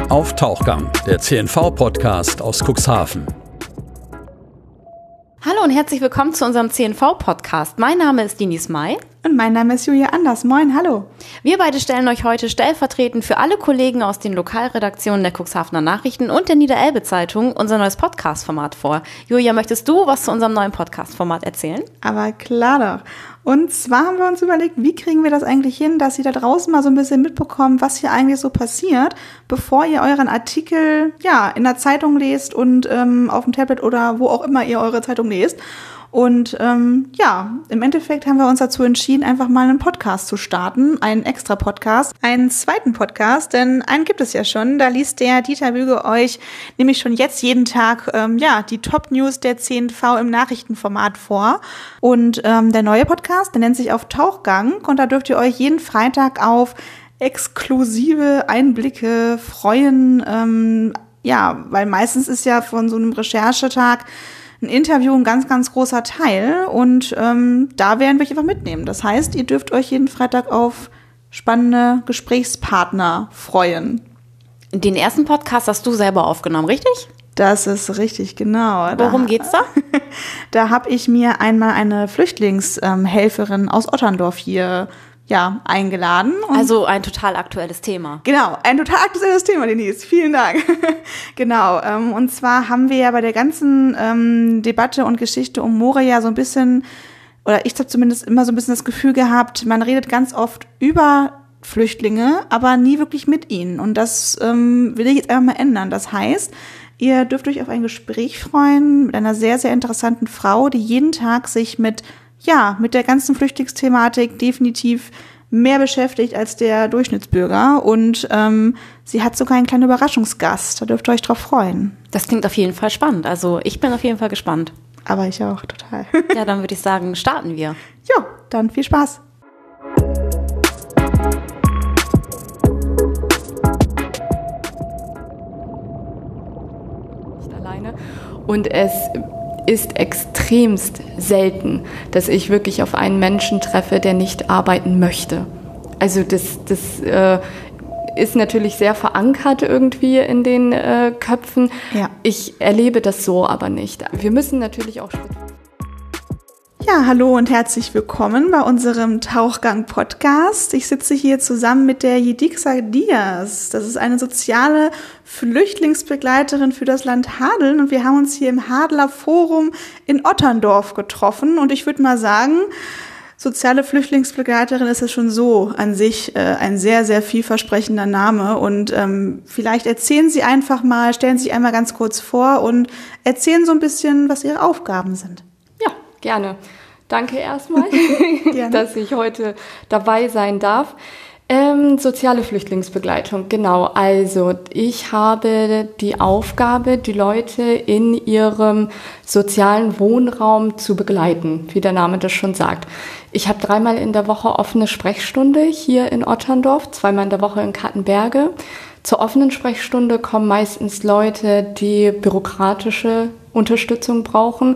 Auf Tauchgang, der CNV-Podcast aus Cuxhaven. Hallo und herzlich willkommen zu unserem CNV-Podcast. Mein Name ist Dinis May. Und mein Name ist Julia Anders. Moin, hallo. Wir beide stellen euch heute stellvertretend für alle Kollegen aus den Lokalredaktionen der Cuxhavener Nachrichten und der Niederelbe-Zeitung unser neues Podcast-Format vor. Julia, möchtest du was zu unserem neuen Podcast-Format erzählen? Aber klar doch. Und zwar haben wir uns überlegt, wie kriegen wir das eigentlich hin, dass ihr da draußen mal so ein bisschen mitbekommt, was hier eigentlich so passiert, bevor ihr euren Artikel in der Zeitung lest und auf dem Tablet oder wo auch immer ihr eure Zeitung lest. Und im Endeffekt haben wir uns dazu entschieden, einfach mal einen Podcast zu starten, einen extra Podcast, einen zweiten Podcast, denn einen gibt es ja schon. Da liest der Dieter Büge euch nämlich schon jetzt jeden Tag die Top-News der CNV im Nachrichtenformat vor. Und der neue Podcast, der nennt sich Auf Tauchgang und da dürft ihr euch jeden Freitag auf exklusive Einblicke freuen. Weil meistens ist ja von so einem Recherchetag ein Interview ein ganz, ganz großer Teil und da werden wir euch einfach mitnehmen. Das heißt, ihr dürft euch jeden Freitag auf spannende Gesprächspartner freuen. Den ersten Podcast hast du selber aufgenommen, richtig? Das ist richtig, genau. Worum geht's da? Da habe ich mir einmal eine Flüchtlingshelferin aus Otterndorf hier eingeladen. Also ein total aktuelles Thema. Genau, ein total aktuelles Thema, Denise. Vielen Dank. Genau, und zwar haben wir ja bei der ganzen Debatte und Geschichte um Moria so ein bisschen, oder ich habe zumindest immer so ein bisschen das Gefühl gehabt, man redet ganz oft über Flüchtlinge, aber nie wirklich mit ihnen. Und das will ich jetzt einfach mal ändern. Das heißt, ihr dürft euch auf ein Gespräch freuen mit einer sehr, sehr interessanten Frau, die jeden Tag sich mit der ganzen Flüchtlingsthematik definitiv mehr beschäftigt als der Durchschnittsbürger. Und sie hat sogar einen kleinen Überraschungsgast. Da dürft ihr euch drauf freuen. Das klingt auf jeden Fall spannend. Also ich bin auf jeden Fall gespannt. Aber ich auch, total. Ja, dann würde ich sagen, starten wir. Ja, dann viel Spaß. Nicht alleine. Und es ist extremst selten, dass ich wirklich auf einen Menschen treffe, der nicht arbeiten möchte. Also das ist natürlich sehr verankert irgendwie in den Köpfen. Ja. Ich erlebe das so aber nicht. Wir müssen natürlich auch Ja, hallo und herzlich willkommen bei unserem Tauchgang-Podcast. Ich sitze hier zusammen mit der Yedixa Diaz. Das ist eine soziale Flüchtlingsbegleiterin für das Land Hadeln und wir haben uns hier im Hadler Forum in Otterndorf getroffen und ich würde mal sagen, soziale Flüchtlingsbegleiterin ist es schon so an sich ein sehr, sehr vielversprechender Name und vielleicht erzählen Sie einfach mal, stellen Sie sich einmal ganz kurz vor und erzählen so ein bisschen, was Ihre Aufgaben sind. Ja, gerne. Danke erstmal, dass ich heute dabei sein darf. Soziale Flüchtlingsbegleitung, genau. Also ich habe die Aufgabe, die Leute in ihrem sozialen Wohnraum zu begleiten, wie der Name das schon sagt. Ich habe 3-mal in der Woche offene Sprechstunde hier in Otterndorf, 2-mal in der Woche in Kattenberge. Zur offenen Sprechstunde kommen meistens Leute, die bürokratische Unterstützung brauchen.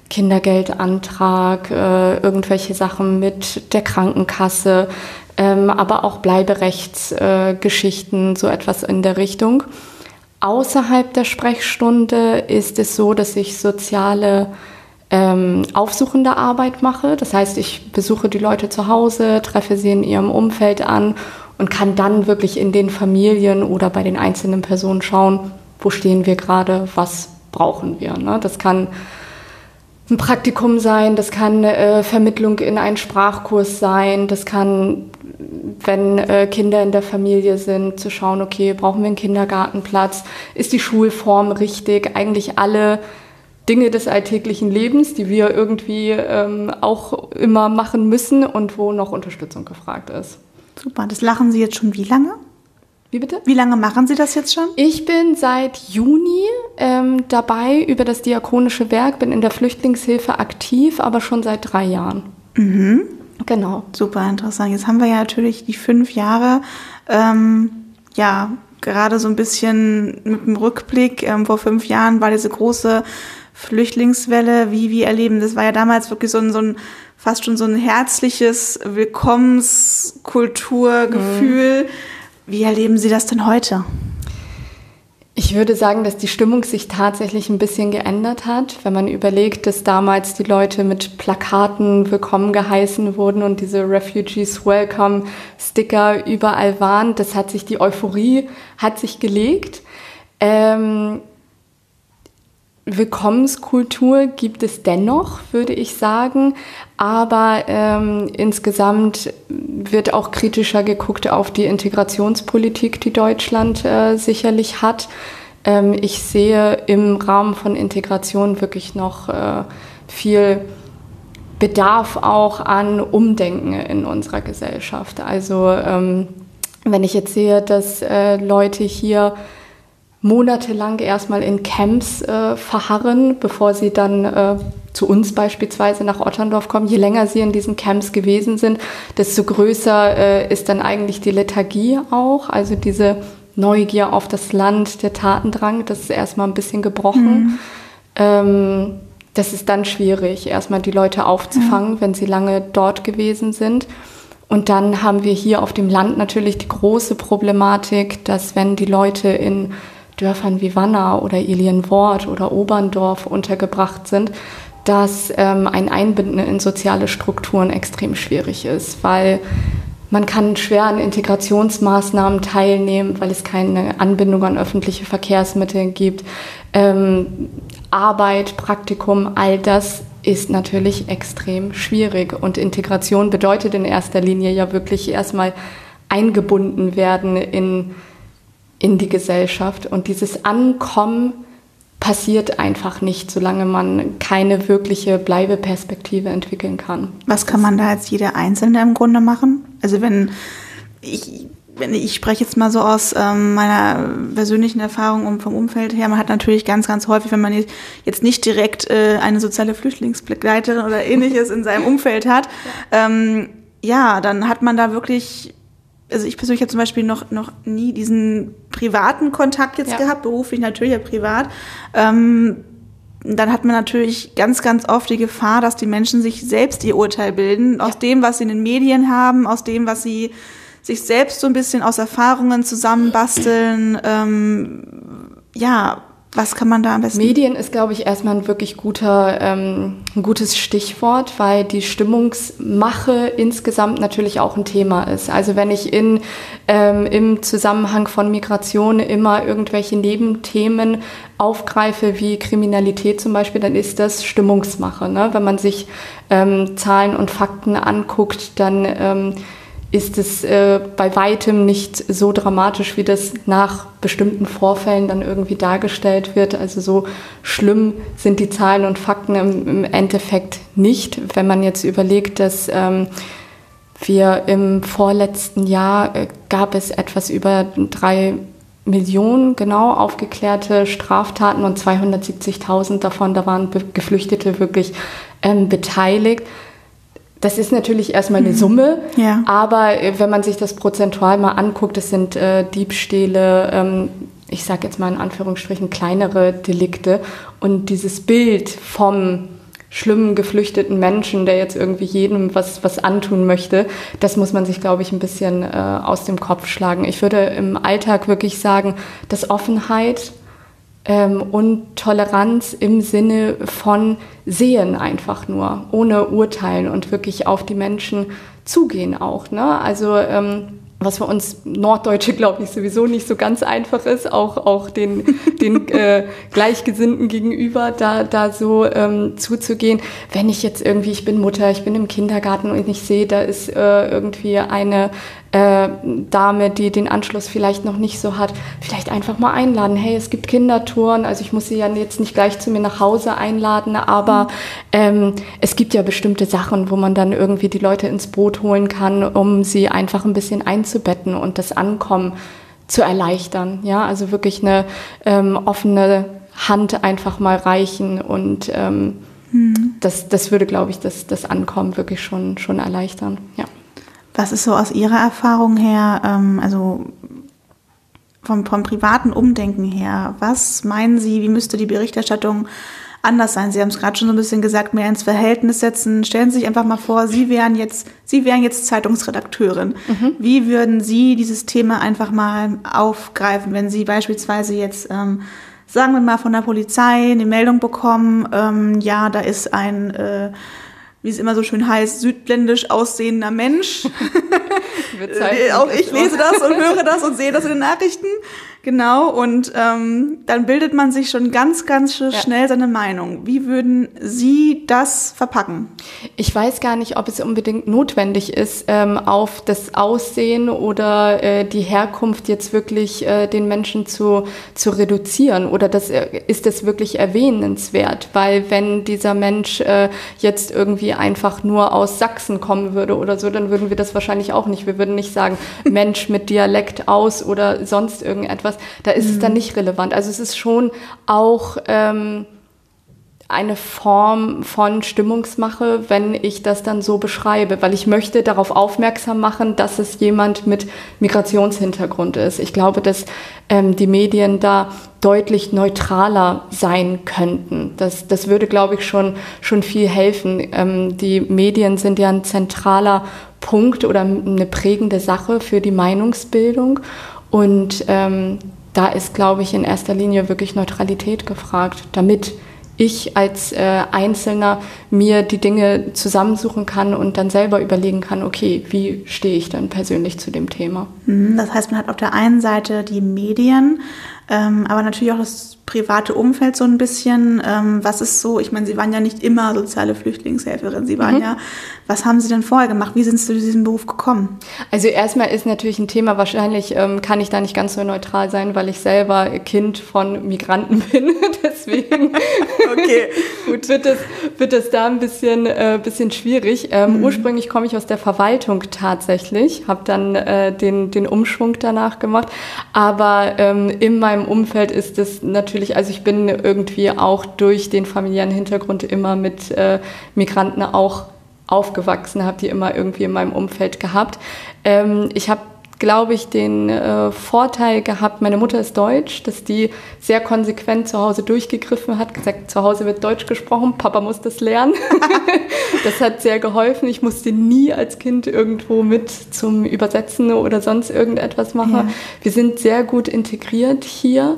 Kindergeldantrag, irgendwelche Sachen mit der Krankenkasse, aber auch Bleiberechtsgeschichten, so etwas in der Richtung. Außerhalb der Sprechstunde ist es so, dass ich soziale aufsuchende Arbeit mache. Das heißt, ich besuche die Leute zu Hause, treffe sie in ihrem Umfeld an und kann dann wirklich in den Familien oder bei den einzelnen Personen schauen, wo stehen wir gerade, was brauchen wir. Ne? Das kann ein Praktikum sein, das kann Vermittlung in einen Sprachkurs sein, das kann, wenn Kinder in der Familie sind, zu schauen, okay, brauchen wir einen Kindergartenplatz, ist die Schulform richtig, eigentlich alle Dinge des alltäglichen Lebens, die wir irgendwie auch immer machen müssen und wo noch Unterstützung gefragt ist. Super, das machen Sie jetzt schon wie lange? Wie bitte? Wie lange machen Sie das jetzt schon? Ich bin seit Juni dabei über das Diakonische Werk, bin in der Flüchtlingshilfe aktiv, aber schon seit 3 Jahren. Mhm. Genau. Super interessant. Jetzt haben wir ja natürlich die 5 Jahre, gerade so ein bisschen mit dem Rückblick. Vor 5 Jahren war diese große Flüchtlingswelle, wie wir erleben. Das war ja damals wirklich so ein fast schon so ein herzliches Willkommenskulturgefühl. Wie erleben Sie das denn heute? Ich würde sagen, dass die Stimmung sich tatsächlich ein bisschen geändert hat, wenn man überlegt, dass damals die Leute mit Plakaten willkommen geheißen wurden und diese Refugees Welcome Sticker überall waren. Das hat sich, die Euphorie hat sich gelegt. Willkommenskultur gibt es dennoch, würde ich sagen, aber insgesamt wird auch kritischer geguckt auf die Integrationspolitik, die Deutschland sicherlich hat. Ich sehe im Rahmen von Integration wirklich noch viel Bedarf auch an Umdenken in unserer Gesellschaft. Also wenn ich jetzt sehe, dass Leute hier monatelang erstmal in Camps verharren, bevor sie dann zu uns beispielsweise nach Otterndorf kommen. Je länger sie in diesen Camps gewesen sind, desto größer ist dann eigentlich die Lethargie auch. Also diese Neugier auf das Land, der Tatendrang, das ist erstmal ein bisschen gebrochen. Das ist dann schwierig, erstmal die Leute aufzufangen, wenn sie lange dort gewesen sind. Und dann haben wir hier auf dem Land natürlich die große Problematik, dass wenn die Leute in Dörfern wie Wanner oder Ilienwort oder Oberndorf untergebracht sind, dass ein Einbinden in soziale Strukturen extrem schwierig ist, weil man kann schwer an Integrationsmaßnahmen teilnehmen, weil es keine Anbindung an öffentliche Verkehrsmittel gibt. Arbeit, Praktikum, all das ist natürlich extrem schwierig. Und Integration bedeutet in erster Linie ja wirklich erstmal eingebunden werden in die Gesellschaft. Und dieses Ankommen passiert einfach nicht, solange man keine wirkliche Bleibeperspektive entwickeln kann. Was kann man da als jeder Einzelne im Grunde machen? Also wenn ich spreche jetzt mal so aus meiner persönlichen Erfahrung und vom Umfeld her, man hat natürlich ganz, ganz häufig, wenn man jetzt nicht direkt eine soziale Flüchtlingsbegleiterin oder Ähnliches in seinem Umfeld hat, dann hat man da wirklich, also ich persönlich habe zum Beispiel noch nie diesen privaten Kontakt jetzt gehabt, beruflich natürlich, ja privat. Dann hat man natürlich ganz, ganz oft die Gefahr, dass die Menschen sich selbst ihr Urteil bilden, aus dem, was sie in den Medien haben, aus dem, was sie sich selbst so ein bisschen aus Erfahrungen zusammenbasteln. Was kann man da am besten? Medien ist, glaube ich, erstmal ein wirklich ein gutes Stichwort, weil die Stimmungsmache insgesamt natürlich auch ein Thema ist. Also wenn ich im Zusammenhang von Migration immer irgendwelche Nebenthemen aufgreife, wie Kriminalität zum Beispiel, dann ist das Stimmungsmache. Ne? Wenn man sich Zahlen und Fakten anguckt, dann ist es bei weitem nicht so dramatisch, wie das nach bestimmten Vorfällen dann irgendwie dargestellt wird. Also so schlimm sind die Zahlen und Fakten im Endeffekt nicht. Wenn man jetzt überlegt, dass wir im vorletzten Jahr gab es etwas über 3 Millionen aufgeklärte Straftaten und 270.000 davon, da waren Geflüchtete wirklich beteiligt. Das ist natürlich erstmal eine Summe, aber wenn man sich das prozentual mal anguckt, das sind Diebstähle, ich sage jetzt mal in Anführungsstrichen kleinere Delikte. Und dieses Bild vom schlimmen geflüchteten Menschen, der jetzt irgendwie jedem was antun möchte, das muss man sich, glaube ich, ein bisschen aus dem Kopf schlagen. Ich würde im Alltag wirklich sagen, dass Offenheit und Toleranz im Sinne von sehen einfach nur, ohne urteilen und wirklich auf die Menschen zugehen auch. Ne? Also was für uns Norddeutsche, glaube ich, sowieso nicht so ganz einfach ist, auch den Gleichgesinnten gegenüber da so zuzugehen. Wenn ich jetzt irgendwie, ich bin Mutter, ich bin im Kindergarten und ich sehe, da ist irgendwie eine Dame, die den Anschluss vielleicht noch nicht so hat, vielleicht einfach mal einladen. Hey, es gibt Kindertouren, also ich muss sie ja jetzt nicht gleich zu mir nach Hause einladen, aber es gibt ja bestimmte Sachen, wo man dann irgendwie die Leute ins Boot holen kann, um sie einfach ein bisschen einzubetten und das Ankommen zu erleichtern. Ja, also wirklich eine offene Hand einfach mal reichen und das würde, glaube ich, das Ankommen wirklich schon erleichtern. Ja. Was ist so aus Ihrer Erfahrung her, also vom privaten Umdenken her, was meinen Sie, wie müsste die Berichterstattung anders sein? Sie haben es gerade schon so ein bisschen gesagt, mehr ins Verhältnis setzen. Stellen Sie sich einfach mal vor, Sie wären jetzt Zeitungsredakteurin. Wie würden Sie dieses Thema einfach mal aufgreifen, wenn Sie beispielsweise jetzt, sagen wir mal, von der Polizei eine Meldung bekommen, ja, da ist ein, wie es immer so schön heißt, südländisch aussehender Mensch. Auch ich lese das und höre das und sehe das in den Nachrichten. Genau, und dann bildet man sich schon ganz, ganz schnell seine Meinung. Wie würden Sie das verpacken? Ich weiß gar nicht, ob es unbedingt notwendig ist, auf das Aussehen oder die Herkunft jetzt wirklich den Menschen zu reduzieren. Oder ist das wirklich erwähnenswert? Weil wenn dieser Mensch jetzt irgendwie einfach nur aus Sachsen kommen würde oder so, dann würden wir das wahrscheinlich auch nicht. Wir würden nicht sagen, Mensch mit Dialekt aus oder sonst irgendetwas. Da ist es dann nicht relevant. Also es ist schon auch eine Form von Stimmungsmache, wenn ich das dann so beschreibe, weil ich möchte darauf aufmerksam machen, dass es jemand mit Migrationshintergrund ist. Ich glaube, dass die Medien da deutlich neutraler sein könnten. Das würde, glaube ich, schon viel helfen. Die Medien sind ja ein zentraler Punkt oder eine prägende Sache für die Meinungsbildung. Und da ist, glaube ich, in erster Linie wirklich Neutralität gefragt, damit ich als Einzelner mir die Dinge zusammensuchen kann und dann selber überlegen kann, okay, wie stehe ich dann persönlich zu dem Thema? Das heißt, man hat auf der einen Seite die Medien, aber natürlich auch das private Umfeld so ein bisschen. Was ist so, ich meine, Sie waren ja nicht immer soziale Flüchtlingshelferin, Sie waren ja, was haben Sie denn vorher gemacht? Wie sind Sie zu diesem Beruf gekommen? Also erstmal ist natürlich ein Thema, wahrscheinlich kann ich da nicht ganz so neutral sein, weil ich selber Kind von Migranten bin, deswegen okay. Gut, wird es da ein bisschen schwierig. Ursprünglich komme ich aus der Verwaltung tatsächlich, habe dann den Umschwung danach gemacht, aber in meinem Umfeld ist es natürlich, also ich bin irgendwie auch durch den familiären Hintergrund immer mit Migranten auch aufgewachsen, habe die immer irgendwie in meinem Umfeld gehabt. Ich habe, glaube ich, den Vorteil gehabt, meine Mutter ist deutsch, dass die sehr konsequent zu Hause durchgegriffen hat, gesagt, zu Hause wird Deutsch gesprochen, Papa muss das lernen. Das hat sehr geholfen. Ich musste nie als Kind irgendwo mit zum Übersetzen oder sonst irgendetwas machen. Ja. Wir sind sehr gut integriert hier,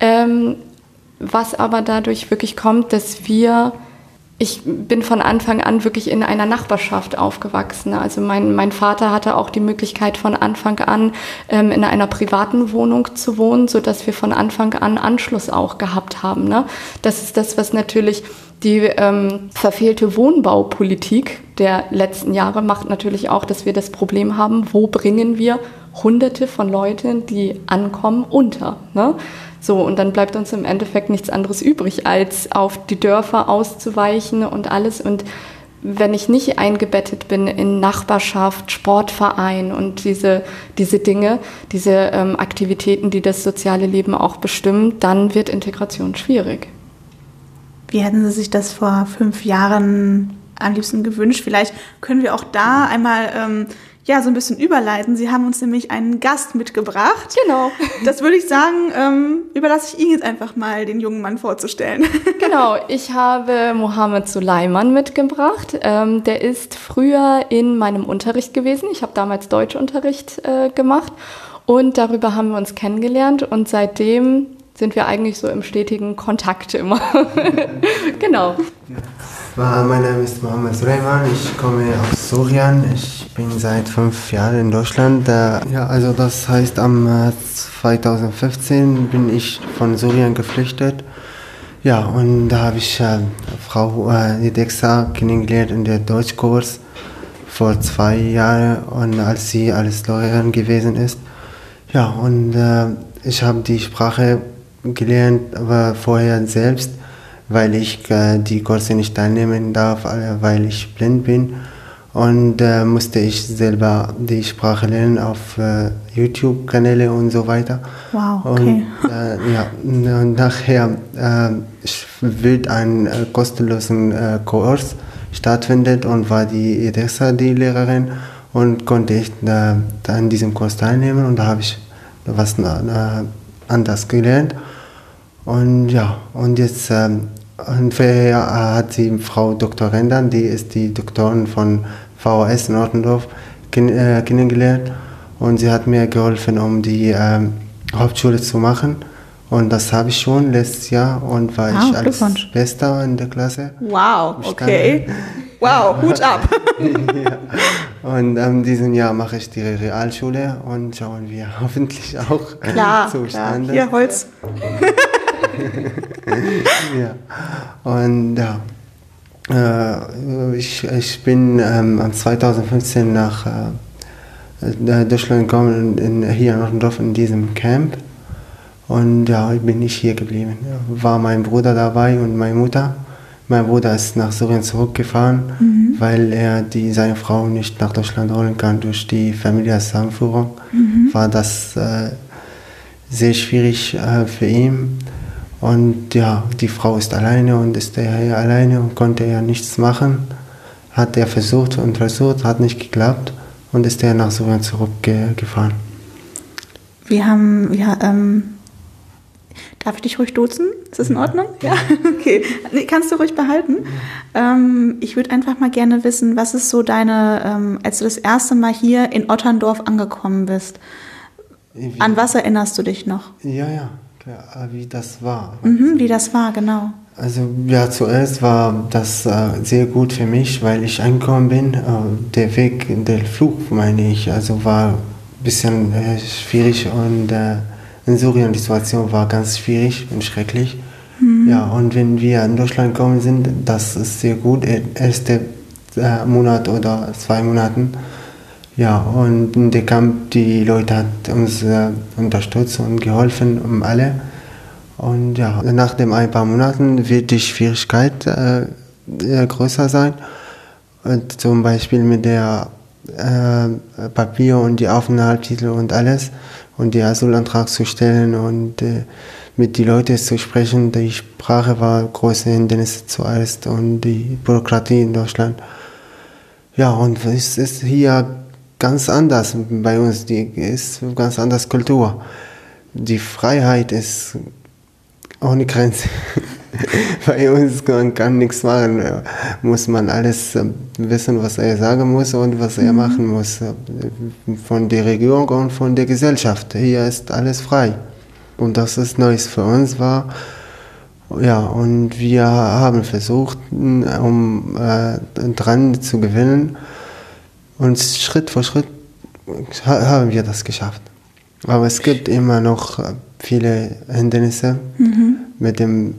was aber dadurch wirklich kommt, dass ich bin von Anfang an wirklich in einer Nachbarschaft aufgewachsen. Also mein Vater hatte auch die Möglichkeit, von Anfang an in einer privaten Wohnung zu wohnen, sodass wir von Anfang an Anschluss auch gehabt haben. Ne? Das ist das, was natürlich die verfehlte Wohnbaupolitik der letzten Jahre macht natürlich auch, dass wir das Problem haben, wo bringen wir Hunderte von Leuten, die ankommen, unter. Ne? So, und dann bleibt uns im Endeffekt nichts anderes übrig, als auf die Dörfer auszuweichen und alles. Und wenn ich nicht eingebettet bin in Nachbarschaft, Sportverein und diese Dinge, diese Aktivitäten, die das soziale Leben auch bestimmen, dann wird Integration schwierig. Wie hätten Sie sich das vor 5 Jahren am liebsten gewünscht? Vielleicht können wir auch da einmal so ein bisschen überleiten. Sie haben uns nämlich einen Gast mitgebracht. Genau. Das würde ich sagen, überlasse ich Ihnen jetzt einfach mal, den jungen Mann vorzustellen. Genau, ich habe Mohammed Suleiman mitgebracht. Der ist früher in meinem Unterricht gewesen. Ich habe damals Deutschunterricht gemacht und darüber haben wir uns kennengelernt und seitdem sind wir eigentlich so im stetigen Kontakt immer. Genau. Mein Name ist Mohammed Suleiman, ich komme aus Syrien, ich bin seit 5 Jahren in Deutschland. Also das heißt, am 2015 bin ich von Syrien geflüchtet. Ja, und da habe ich Frau Edexa kennengelernt in der Deutschkurs vor 2 Jahren, und als sie als Lehrerin gewesen ist. Ja, und ich habe die Sprache gelernt, aber vorher selbst, weil ich die Kurse nicht teilnehmen darf, weil ich blind bin. Und musste ich selber die Sprache lernen auf YouTube-Kanäle und so weiter. Wow, okay. Und nachher wird ein kostenlosen Kurs stattfindet und war die Edessa die Lehrerin und konnte ich an diesem Kurs teilnehmen und da habe ich was anders gelernt. Und ja, und jetzt Und vorher hat sie Frau Dr. Rendern, die ist die Doktorin von VHS in Ottendorf, kennengelernt. Und sie hat mir geholfen, um die Hauptschule zu machen. Und das habe ich schon letztes Jahr und war ich als Bester in der Klasse. Wow, okay. Wow, Hut ab. Ja. Und in diesem Jahr mache ich die Realschule und schauen wir hoffentlich auch zustande. Hier, Holz. Ja. Und ja, ich bin 2015 nach Deutschland gekommen, hier in Ottendorf in diesem Camp. Und ja, bin ich hier geblieben. War mein Bruder dabei und meine Mutter. Mein Bruder ist nach Syrien zurückgefahren, weil er seine Frau nicht nach Deutschland holen kann durch die Familienzusammenführung. War das sehr schwierig für ihn. Und ja, die Frau ist alleine und ist hier alleine und konnte ja nichts machen. Hat er versucht und versucht, hat nicht geklappt und ist er nach Syrien zurückgefahren. Darf ich dich ruhig duzen? Ist das in Ordnung? Ja, okay. Nee, kannst du ruhig behalten. Ich würde einfach mal gerne wissen, was ist so deine, als du das erste Mal hier in Otterndorf angekommen bist, an was erinnerst du dich noch? Ja, klar, wie das war. Wie das war, genau. Also ja, zuerst war das sehr gut für mich, weil ich angekommen bin. Der Weg, der Flug meine ich, also war ein bisschen schwierig und in Syrien die Situation war ganz schwierig und schrecklich. Ja, und wenn wir in Deutschland gekommen sind, das ist sehr gut, erste Monat oder 2 Monaten. Ja, und in der Camp, die Leute hat uns unterstützt und geholfen, alle. Und ja, nach den ein paar Monaten wird die Schwierigkeit größer sein. Und zum Beispiel mit der Papier und die Aufenthaltstitel und alles und den Asylantrag zu stellen und mit den Leuten zu sprechen. Die Sprache war große Hindernis zuerst und die Bürokratie in Deutschland. Ja, und es ist hier ganz anders bei uns, ist ganz anders Kultur. Die Freiheit ist ohne Grenze. Bei uns man kann nichts machen, muss man alles wissen, was er sagen muss und was er machen muss. Von der Regierung und von der Gesellschaft. Hier ist alles frei. Und das ist Neues für uns war. Ja, und wir haben versucht, um dran zu gewinnen. Und Schritt für Schritt haben wir das geschafft. Aber es gibt immer noch viele Hindernisse mit dem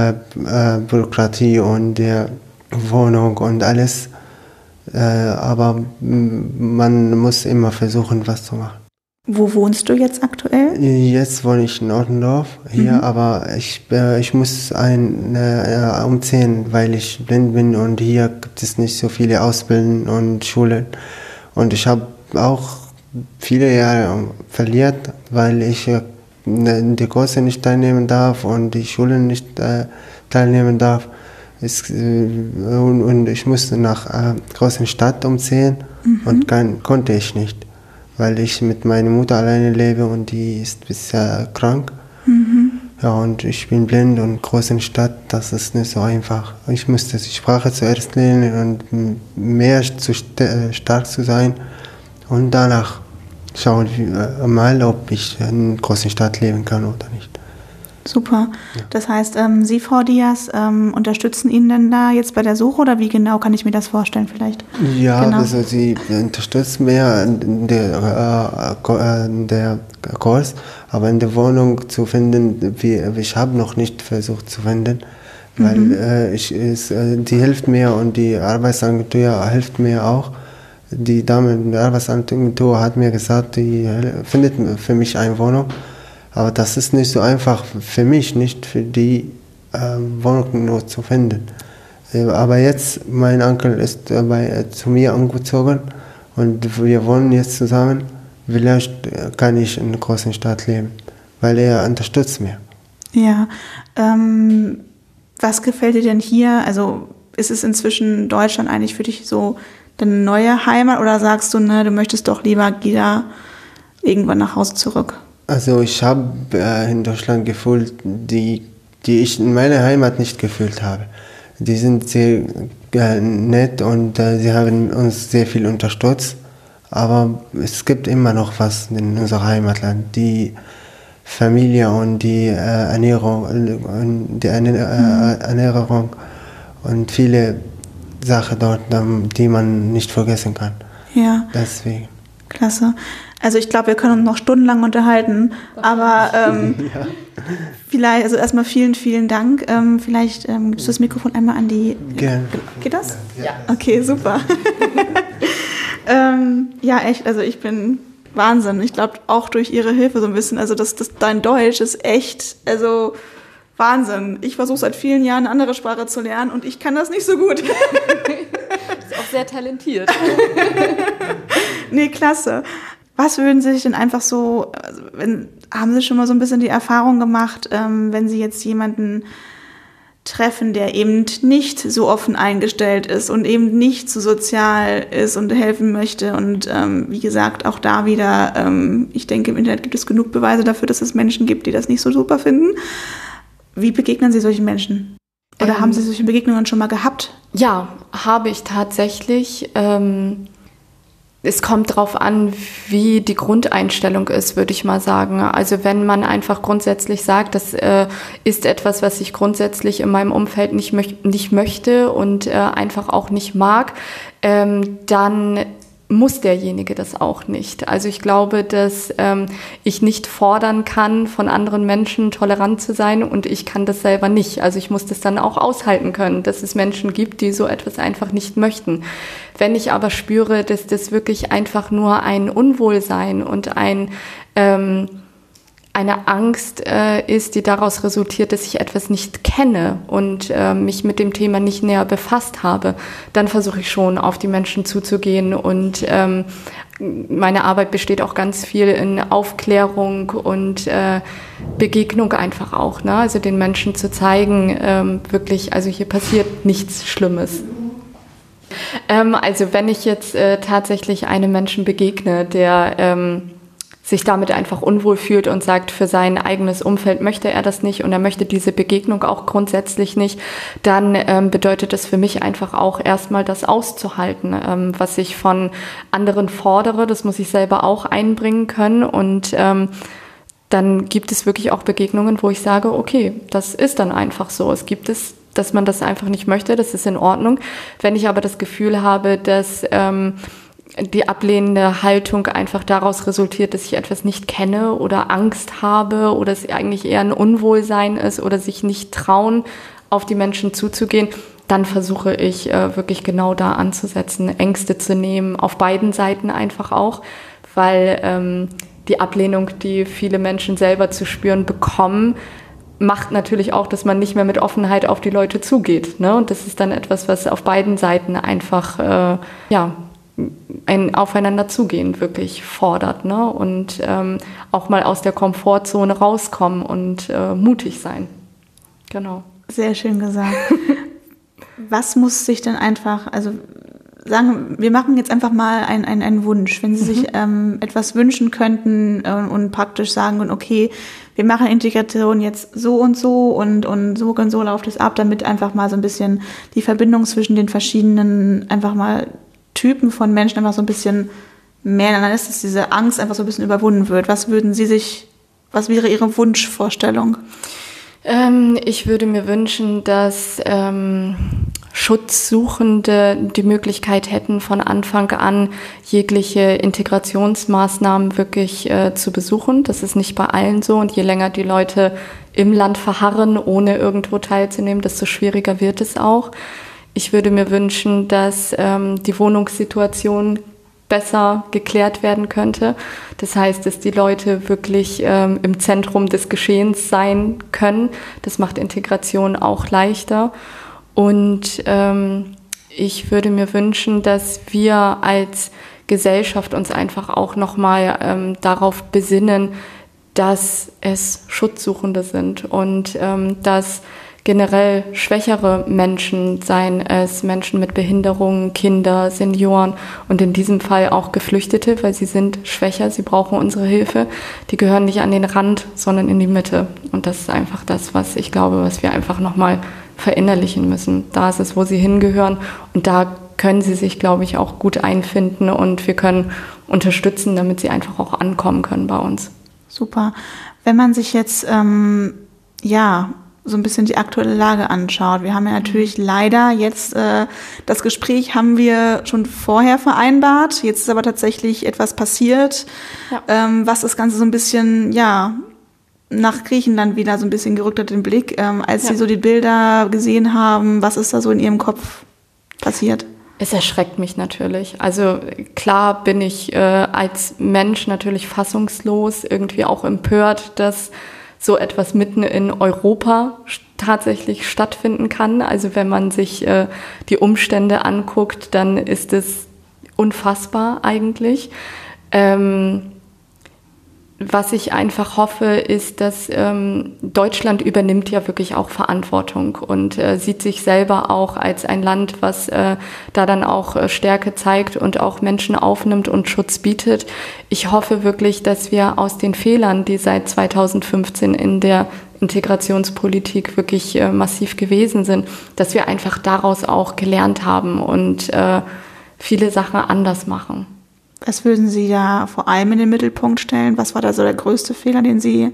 Bürokratie und der Wohnung und alles. Aber man muss immer versuchen, was zu machen. Wo wohnst du jetzt aktuell? Jetzt wohne ich in Ottendorf hier, aber ich muss umziehen, weil ich blind bin und hier gibt es nicht so viele Ausbildungen und Schulen. Und ich habe auch viele Jahre verliert, weil ich in die Kurse nicht teilnehmen darf und die Schulen nicht teilnehmen darf. Und ich musste nach großen Stadt umziehen und konnte ich nicht, weil ich mit meiner Mutter alleine lebe und die ist bisher krank. Ja, und ich bin blind und großen Stadt, das ist nicht so einfach. Ich musste die Sprache zuerst lernen und mehr stark zu sein und danach schauen wir mal, ob ich in einer großen Stadt leben kann oder nicht. Super. Ja. Das heißt, Sie, Frau Diaz, unterstützen ihn denn da jetzt bei der Suche oder wie genau kann ich mir das vorstellen vielleicht? Ja, genau. Also sie unterstützt mehr in der Kurs, aber in der Wohnung zu finden, ich habe noch nicht versucht zu finden, weil die hilft mir und die Arbeitsagentur hilft mir auch. Die Dame in der Arbeitsagentur hat mir gesagt, die findet für mich eine Wohnung. Aber das ist nicht so einfach für mich, nicht für die Wohnung nur zu finden. Aber jetzt, mein Onkel ist zu mir umgezogen und wir wohnen jetzt zusammen. Vielleicht kann ich in einer großen Stadt leben, weil er unterstützt mich. Ja, was gefällt dir denn hier? Also ist es inzwischen Deutschland eigentlich für dich so deine neue Heimat oder sagst du, ne, du möchtest doch lieber wieder irgendwann nach Hause zurück? Also ich habe in Deutschland gefühlt, die die ich in meiner Heimat nicht gefühlt habe. Die sind sehr nett und sie haben uns sehr viel unterstützt. Aber es gibt immer noch was in unserem Heimatland. Die Familie und die Ernährung und viele Sachen dort, die man nicht vergessen kann. Ja. Deswegen. Klasse. Also ich glaube, wir können uns noch stundenlang unterhalten, aber vielleicht, also erstmal vielen, vielen Dank. Vielleicht gibst du das Mikrofon einmal an die... Gerne. Geht das? Ja. Okay, super. Ja, echt, also ich bin Wahnsinn. Ich glaube, auch durch ihre Hilfe so ein bisschen, also dein Deutsch ist echt, also Wahnsinn. Ich versuche seit vielen Jahren eine andere Sprache zu lernen und ich kann das nicht so gut. Ist auch sehr talentiert. Nee, klasse. Was würden Sie sich denn einfach so, haben Sie schon mal so ein bisschen die Erfahrung gemacht, wenn Sie jetzt jemanden treffen, der eben nicht so offen eingestellt ist und eben nicht so sozial ist und helfen möchte und wie gesagt, auch da wieder, ich denke, im Internet gibt es genug Beweise dafür, dass es Menschen gibt, die das nicht so super finden. Wie begegnen Sie solchen Menschen? Oder haben Sie solche Begegnungen schon mal gehabt? Ja, habe ich tatsächlich. Es kommt darauf an, wie die Grundeinstellung ist, würde ich mal sagen. Also wenn man einfach grundsätzlich sagt, das ist etwas, was ich grundsätzlich in meinem Umfeld nicht möchte und einfach auch nicht mag, dann muss derjenige das auch nicht. Also ich glaube, dass ich nicht fordern kann, von anderen Menschen tolerant zu sein und ich kann das selber nicht. Also ich muss das dann auch aushalten können, dass es Menschen gibt, die so etwas einfach nicht möchten. Wenn ich aber spüre, dass das wirklich einfach nur ein Unwohlsein und eine Angst ist, die daraus resultiert, dass ich etwas nicht kenne und mich mit dem Thema nicht näher befasst habe, dann versuche ich schon, auf die Menschen zuzugehen und meine Arbeit besteht auch ganz viel in Aufklärung und Begegnung einfach auch, ne? Also den Menschen zu zeigen, wirklich, also hier passiert nichts Schlimmes. Also wenn ich jetzt tatsächlich einem Menschen begegne, der sich damit einfach unwohl fühlt und sagt, für sein eigenes Umfeld möchte er das nicht und er möchte diese Begegnung auch grundsätzlich nicht, dann bedeutet es für mich einfach auch erstmal das auszuhalten, was ich von anderen fordere, das muss ich selber auch einbringen können und dann gibt es wirklich auch Begegnungen, wo ich sage, okay, das ist dann einfach so, es gibt es, dass man das einfach nicht möchte, das ist in Ordnung. Wenn ich aber das Gefühl habe, dass die ablehnende Haltung einfach daraus resultiert, dass ich etwas nicht kenne oder Angst habe oder es eigentlich eher ein Unwohlsein ist oder sich nicht trauen, auf die Menschen zuzugehen, dann versuche ich wirklich genau da anzusetzen, Ängste zu nehmen, auf beiden Seiten einfach auch, weil die Ablehnung, die viele Menschen selber zu spüren bekommen, macht natürlich auch, dass man nicht mehr mit Offenheit auf die Leute zugeht, ne? Und das ist dann etwas, was auf beiden Seiten einfach, ein Aufeinander zugehen wirklich fordert, ne? Und auch mal aus der Komfortzone rauskommen und mutig sein. Genau. Sehr schön gesagt. Was muss sich denn einfach, also sagen, wir machen jetzt einfach mal einen Wunsch. Wenn Sie sich etwas wünschen könnten und praktisch sagen, okay, wir machen Integration jetzt so und so und so läuft es ab, damit einfach mal so ein bisschen die Verbindung zwischen den verschiedenen einfach mal Typen von Menschen einfach so ein bisschen mehr ineinander ist, dass diese Angst einfach so ein bisschen überwunden wird. Was wäre Ihre Wunschvorstellung? Ich würde mir wünschen, dass Schutzsuchende die Möglichkeit hätten, von Anfang an jegliche Integrationsmaßnahmen wirklich zu besuchen. Das ist nicht bei allen so und je länger die Leute im Land verharren, ohne irgendwo teilzunehmen, desto schwieriger wird es auch. Ich würde mir wünschen, dass die Wohnungssituation besser geklärt werden könnte. Das heißt, dass die Leute wirklich im Zentrum des Geschehens sein können. Das macht Integration auch leichter. Und ich würde mir wünschen, dass wir als Gesellschaft uns einfach auch nochmal darauf besinnen, dass es Schutzsuchende sind und dass generell schwächere Menschen, seien es Menschen mit Behinderungen, Kinder, Senioren und in diesem Fall auch Geflüchtete, weil sie sind schwächer, sie brauchen unsere Hilfe. Die gehören nicht an den Rand, sondern in die Mitte. Und das ist einfach das, was ich glaube, was wir einfach nochmal verinnerlichen müssen. Da ist es, wo sie hingehören und da können sie sich, glaube ich, auch gut einfinden und wir können unterstützen, damit sie einfach auch ankommen können bei uns. Super. Wenn man sich jetzt so ein bisschen die aktuelle Lage anschaut. Wir haben ja natürlich leider jetzt, das Gespräch haben wir schon vorher vereinbart. Jetzt ist aber tatsächlich etwas passiert, was das Ganze so ein bisschen, nach Griechenland wieder so ein bisschen gerückt hat, den Blick. Als Sie so die Bilder gesehen haben, was ist da so in Ihrem Kopf passiert? Es erschreckt mich natürlich. Also klar bin ich als Mensch natürlich fassungslos, irgendwie auch empört, dass so etwas mitten in Europa tatsächlich stattfinden kann. Also wenn man sich die Umstände anguckt, dann ist es unfassbar eigentlich. Was ich einfach hoffe, ist, dass Deutschland übernimmt ja wirklich auch Verantwortung und sieht sich selber auch als ein Land, was da dann auch Stärke zeigt und auch Menschen aufnimmt und Schutz bietet. Ich hoffe wirklich, dass wir aus den Fehlern, die seit 2015 in der Integrationspolitik wirklich massiv gewesen sind, dass wir einfach daraus auch gelernt haben und viele Sachen anders machen. Was würden Sie da vor allem in den Mittelpunkt stellen? Was war da so der größte Fehler, den Sie,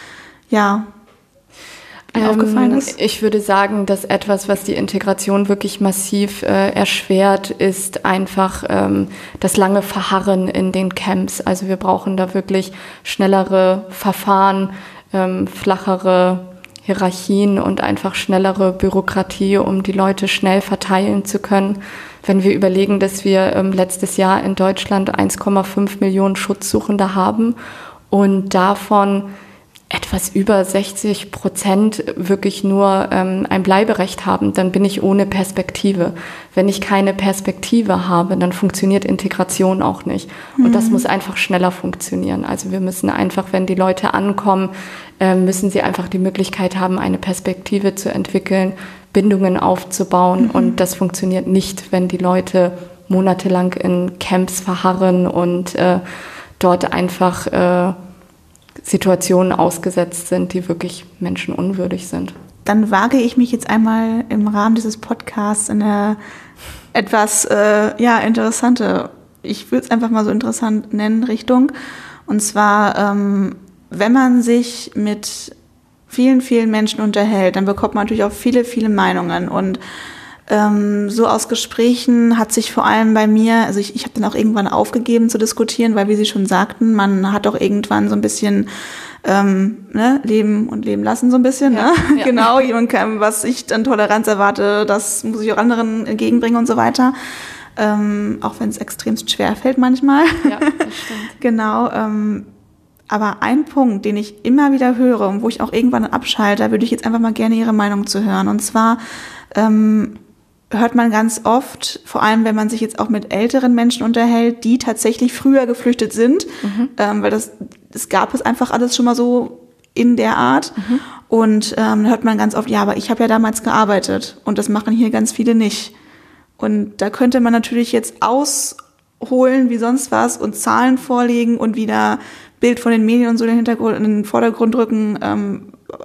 aufgefallen ist? Ich würde sagen, dass etwas, was die Integration wirklich massiv erschwert, ist einfach das lange Verharren in den Camps. Also wir brauchen da wirklich schnellere Verfahren, flachere Hierarchien und einfach schnellere Bürokratie, um die Leute schnell verteilen zu können. Wenn wir überlegen, dass wir letztes Jahr in Deutschland 1,5 Millionen Schutzsuchende haben und davon etwas über 60% wirklich nur ein Bleiberecht haben, dann bin ich ohne Perspektive. Wenn ich keine Perspektive habe, dann funktioniert Integration auch nicht. Und das muss einfach schneller funktionieren. Also wir müssen einfach, wenn die Leute ankommen, müssen sie einfach die Möglichkeit haben, eine Perspektive zu entwickeln, Bindungen aufzubauen. Und das funktioniert nicht, wenn die Leute monatelang in Camps verharren und dort einfach Situationen ausgesetzt sind, die wirklich menschenunwürdig sind. Dann wage ich mich jetzt einmal im Rahmen dieses Podcasts in eine etwas interessante, ich würde es einfach mal so interessant nennen, Richtung. Und zwar, wenn man sich mit vielen, vielen Menschen unterhält, dann bekommt man natürlich auch viele, viele Meinungen. Und so aus Gesprächen hat sich vor allem bei mir, also ich habe dann auch irgendwann aufgegeben zu diskutieren, weil wie Sie schon sagten, man hat auch irgendwann so ein bisschen leben und leben lassen so ein bisschen. Ja, ne? Ja. Genau, jemand kann, was ich an Toleranz erwarte, das muss ich auch anderen entgegenbringen und so weiter. Auch wenn es extremst schwer fällt manchmal. Ja, das stimmt. Genau. Aber ein Punkt, den ich immer wieder höre und wo ich auch irgendwann abschalte, da würde ich jetzt einfach mal gerne Ihre Meinung zu hören. Und zwar hört man ganz oft, vor allem wenn man sich jetzt auch mit älteren Menschen unterhält, die tatsächlich früher geflüchtet sind, weil das gab es einfach alles schon mal so in der Art. Und dann hört man ganz oft, ja, aber ich habe ja damals gearbeitet und das machen hier ganz viele nicht. Und da könnte man natürlich jetzt ausholen wie sonst was und Zahlen vorlegen und wieder Bild von den Medien und so in den Vordergrund rücken.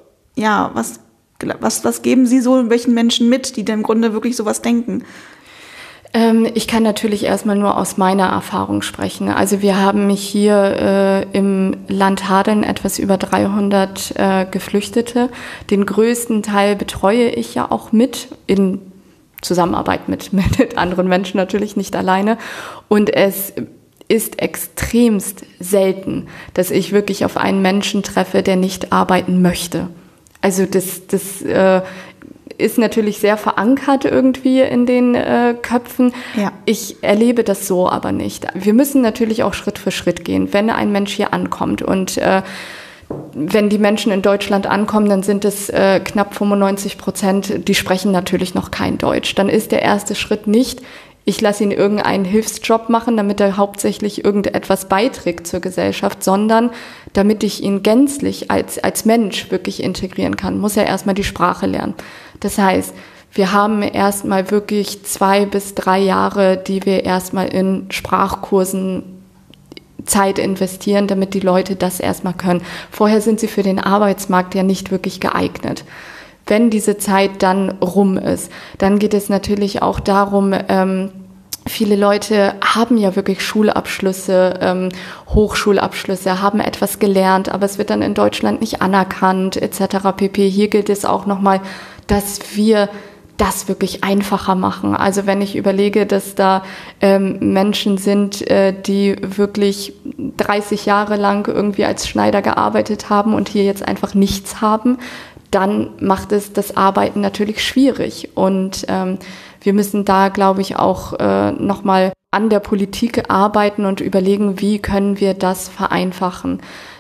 Was geben Sie so welchen Menschen mit, die denn im Grunde wirklich sowas denken? Ich kann natürlich erstmal nur aus meiner Erfahrung sprechen. Also wir haben hier im Land Hadeln etwas über 300 Geflüchtete. Den größten Teil betreue ich ja auch mit in Zusammenarbeit mit anderen Menschen, natürlich nicht alleine. Und es ist extremst selten, dass ich wirklich auf einen Menschen treffe, der nicht arbeiten möchte. Also das ist natürlich sehr verankert irgendwie in den Köpfen. Ja. Ich erlebe das so aber nicht. Wir müssen natürlich auch Schritt für Schritt gehen. Wenn ein Mensch hier ankommt und wenn die Menschen in Deutschland ankommen, dann sind es knapp 95%, die sprechen natürlich noch kein Deutsch. Dann ist der erste Schritt nicht, ich lasse ihn irgendeinen Hilfsjob machen, damit er hauptsächlich irgendetwas beiträgt zur Gesellschaft, sondern damit ich ihn gänzlich als Mensch wirklich integrieren kann, muss er erstmal die Sprache lernen. Das heißt, wir haben erstmal wirklich 2 bis 3 Jahre, die wir erstmal in Sprachkursen Zeit investieren, damit die Leute das erstmal können. Vorher sind sie für den Arbeitsmarkt ja nicht wirklich geeignet. Wenn diese Zeit dann rum ist, dann geht es natürlich auch darum, viele Leute haben ja wirklich Schulabschlüsse, Hochschulabschlüsse, haben etwas gelernt, aber es wird dann in Deutschland nicht anerkannt, etc. pp. Hier gilt es auch nochmal, dass wir das wirklich einfacher machen. Also wenn ich überlege, dass da Menschen sind, die wirklich 30 Jahre lang irgendwie als Schneider gearbeitet haben und hier jetzt einfach nichts haben, dann macht es das Arbeiten natürlich schwierig. Und wir müssen da, glaube ich, auch nochmal an der Politik arbeiten und überlegen, wie können wir das vereinfachen.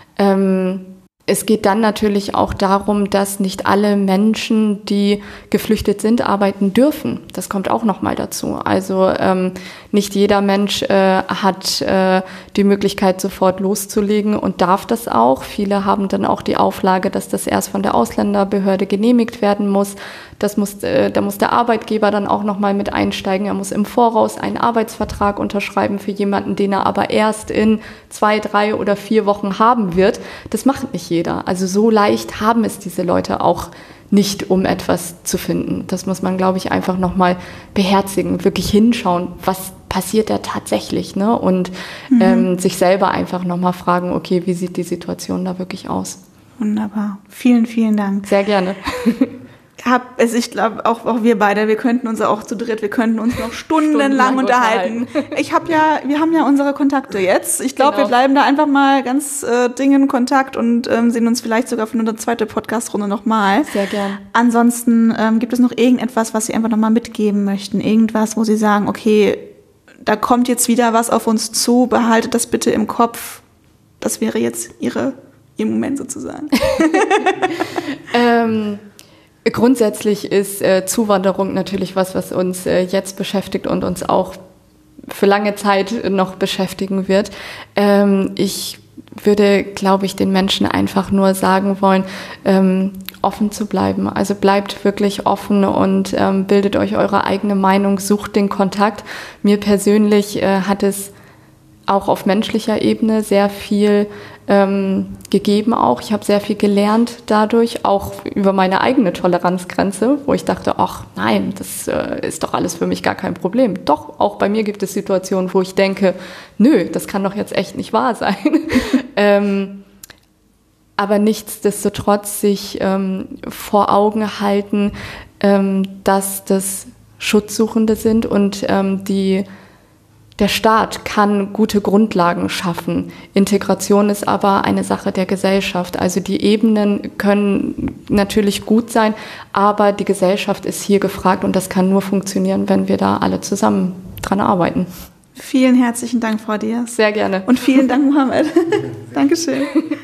Es geht dann natürlich auch darum, dass nicht alle Menschen, die geflüchtet sind, arbeiten dürfen. Das kommt auch nochmal dazu. Also nicht jeder Mensch hat die Möglichkeit, sofort loszulegen und darf das auch. Viele haben dann auch die Auflage, dass das erst von der Ausländerbehörde genehmigt werden muss. Da muss der Arbeitgeber dann auch nochmal mit einsteigen. Er muss im Voraus einen Arbeitsvertrag unterschreiben für jemanden, den er aber erst in 2, 3 oder 4 Wochen haben wird. Das macht nicht jeder. Also so leicht haben es diese Leute auch nicht, um etwas zu finden. Das muss man, glaube ich, einfach nochmal beherzigen, wirklich hinschauen, was passiert da tatsächlich, ne? Und sich selber einfach nochmal fragen, okay, wie sieht die Situation da wirklich aus? Wunderbar. Vielen, vielen Dank. Sehr gerne. Ich glaube, auch wir beide, wir könnten uns auch zu dritt, wir könnten uns noch stundenlang unterhalten. Wir haben ja unsere Kontakte jetzt. Ich glaube, Wir bleiben da einfach mal ganz dringend in Kontakt und sehen uns vielleicht sogar für eine zweite Podcast-Runde nochmal. Sehr gern. Ansonsten gibt es noch irgendetwas, was Sie einfach nochmal mitgeben möchten? Irgendwas, wo Sie sagen, okay, da kommt jetzt wieder was auf uns zu, behaltet das bitte im Kopf. Das wäre jetzt Ihr Moment sozusagen. Grundsätzlich ist Zuwanderung natürlich was uns jetzt beschäftigt und uns auch für lange Zeit noch beschäftigen wird. Ich würde, glaube ich, den Menschen einfach nur sagen wollen, offen zu bleiben. Also bleibt wirklich offen und bildet euch eure eigene Meinung, sucht den Kontakt. Mir persönlich hat es auch auf menschlicher Ebene sehr viel gegeben auch. Ich habe sehr viel gelernt dadurch, auch über meine eigene Toleranzgrenze, wo ich dachte, ach nein, das ist doch alles für mich gar kein Problem. Doch, auch bei mir gibt es Situationen, wo ich denke, nö, das kann doch jetzt echt nicht wahr sein. Aber nichtsdestotrotz sich vor Augen halten, dass das Schutzsuchende sind und der Staat kann gute Grundlagen schaffen. Integration ist aber eine Sache der Gesellschaft. Also die Ebenen können natürlich gut sein, aber die Gesellschaft ist hier gefragt und das kann nur funktionieren, wenn wir da alle zusammen dran arbeiten. Vielen herzlichen Dank, Frau Diaz. Sehr gerne. Und vielen Dank, Mohammed. Dankeschön.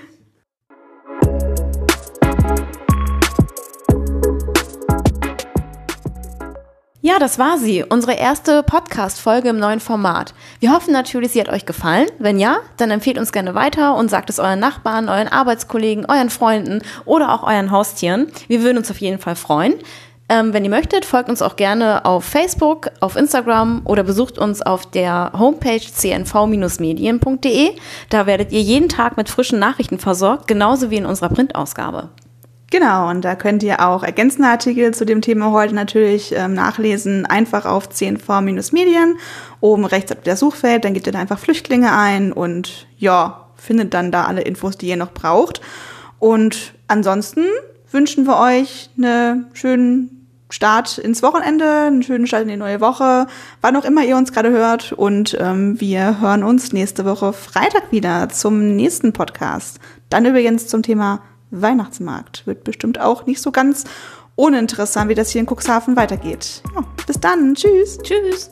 Ja, das war sie, unsere erste Podcast-Folge im neuen Format. Wir hoffen natürlich, sie hat euch gefallen. Wenn ja, dann empfehlt uns gerne weiter und sagt es euren Nachbarn, euren Arbeitskollegen, euren Freunden oder auch euren Haustieren. Wir würden uns auf jeden Fall freuen. Wenn ihr möchtet, folgt uns auch gerne auf Facebook, auf Instagram oder besucht uns auf der Homepage cnv-medien.de. Da werdet ihr jeden Tag mit frischen Nachrichten versorgt, genauso wie in unserer Printausgabe. Genau, und da könnt ihr auch ergänzende Artikel zu dem Thema heute natürlich nachlesen. Einfach auf cnv-medien, oben rechts habt ihr das Suchfeld, dann gebt ihr da einfach Flüchtlinge ein und ja, findet dann da alle Infos, die ihr noch braucht. Und ansonsten wünschen wir euch einen schönen Start ins Wochenende, einen schönen Start in die neue Woche, wann auch immer ihr uns gerade hört. Und wir hören uns nächste Woche Freitag wieder zum nächsten Podcast. Dann übrigens zum Thema Weihnachtsmarkt. Wird bestimmt auch nicht so ganz uninteressant, wie das hier in Cuxhaven weitergeht. Ja, bis dann. Tschüss. Tschüss.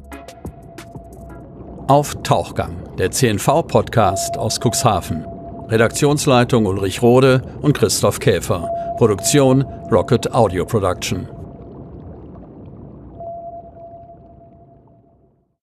Auf Tauchgang, der CNV-Podcast aus Cuxhaven. Redaktionsleitung Ulrich Rode und Christoph Käfer. Produktion Rocket Audio Production.